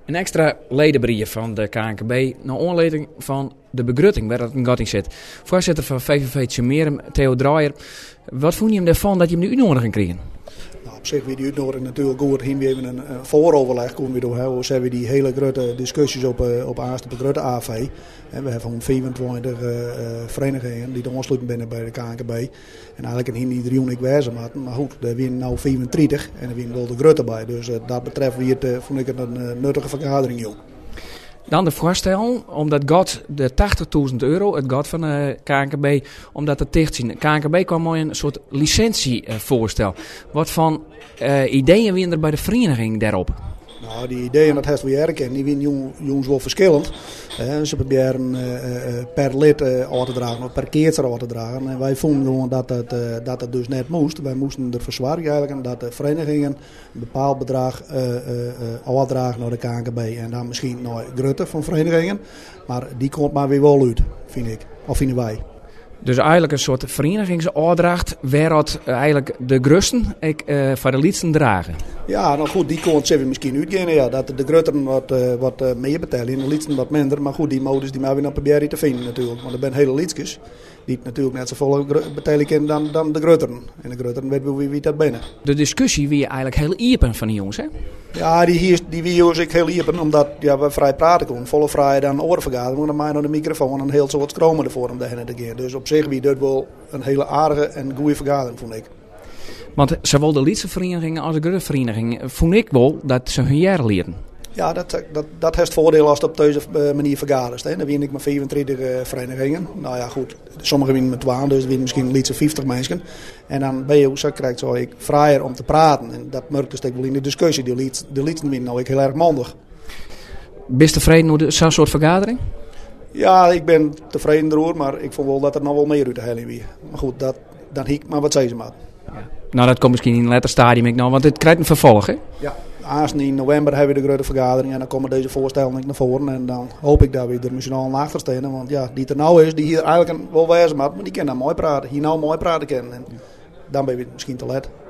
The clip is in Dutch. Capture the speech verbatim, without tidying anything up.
Een extra ledenbrief van de K N K B naar aanleiding van de begrutting waar dat in Gotting zit. Voorzitter van V V V Tjemerum, Theo Draaier. Wat vond je hem ervan dat je hem nu uitnodiging kreeg? Nou, op zich weer die uitnodiging natuurlijk goed. Hier hebben we een, een vooroverleg komen we door. Hoe hebben we die hele grote discussies op, uh, op Aasten, op de grote A V. En we hebben vierentwintig uh, uh, verenigingen die aansluiten binnen bij de K N K B. En eigenlijk in die driehoek wezen. Maar, maar goed, er winnen nou vierentwintig en er winnen wel de grote bij. Dus uh, dat betreft weer het, uh, vond ik het een uh, nuttige vergadering, joh. Dan de voorstel, omdat God de tachtigduizend euro, het God van de K N K B, omdat het dicht zien. De K N K B kwam mooi een soort licentievoorstel. Wat van uh, ideeën winnen er bij de vereniging daarop? Nou, die ideeën, dat heeft we herkennen, die winnen jong, jongens wel verschillend. Uh, ze proberen uh, uh, per lid uh, aan te dragen, of per keertje aan te dragen. En wij vonden gewoon dat het, uh, dat het dus net moest. Wij moesten er verzwaringen eigenlijk, dat de verenigingen een bepaald bedrag uh, uh, uh, aandragen naar de K N K B. En dan misschien naar Grutte van verenigingen. Maar die komt maar weer wel uit, vind ik. Of vinden wij. Dus eigenlijk een soort verenigingsaandracht waaruit eigenlijk de grusten ik, uh, voor de liedsten dragen. Ja, nou goed, die kon we misschien uitgaan. Ja, dat de grutten wat, uh, wat uh, meer betalen en de liedsten wat minder. Maar goed, die modus die maar weer nog proberen te vinden natuurlijk. Want er zijn hele liedjes die natuurlijk net zoveel betalen dan, dan de grutten. En de grutten weten we wie, wie dat binnen. De discussie wie je eigenlijk heel iepen van die jongens, hè? Ja, die hier die wie jongens ik heel iepen omdat ja, we vrij praten konden. Volle vrij dan oorvergadering. Dan maak je naar de microfoon en een heel soort stromen ervoor om daarheen te gaan. Dus op zich wie dat wel een hele aardige en goede vergadering, vond ik. Want zowel de Lietse verenigingen als de grote verenigingen vond ik wel dat ze hun jaren leren. Ja, dat, dat, dat heeft het voordeel als het op deze manier vergaderd. Dan win ik maar vierentwintig uh, verenigingen. Nou ja, goed. Sommigen winnen met twaalf, dus winnen misschien Lietse vijftig mensen. En dan ben je, zo krijgt zo ik vrijer om te praten. En dat merkt dus wel in de discussie. De Lietse de winnen nou ik heel erg mondig. Ben je tevreden met zo'n soort vergadering? Ja, ik ben tevreden erover, maar ik vond wel dat er nog wel meer uit de hele weer. Maar goed, dat, dan hiek maar wat zei ze maar. Ja. Nou, dat komt misschien in een later stadium, ik nou, want het krijgt een vervolg, hè? Ja, aanstaan in november hebben we de grote vergadering en dan komen deze voorstellen naar voren. En dan hoop ik dat we er misschien al een achter staan. Want ja, die er nou is, die hier eigenlijk wel wezen maar die kan dan mooi praten. Hier nou mooi praten kennen. En dan ben je misschien te laat.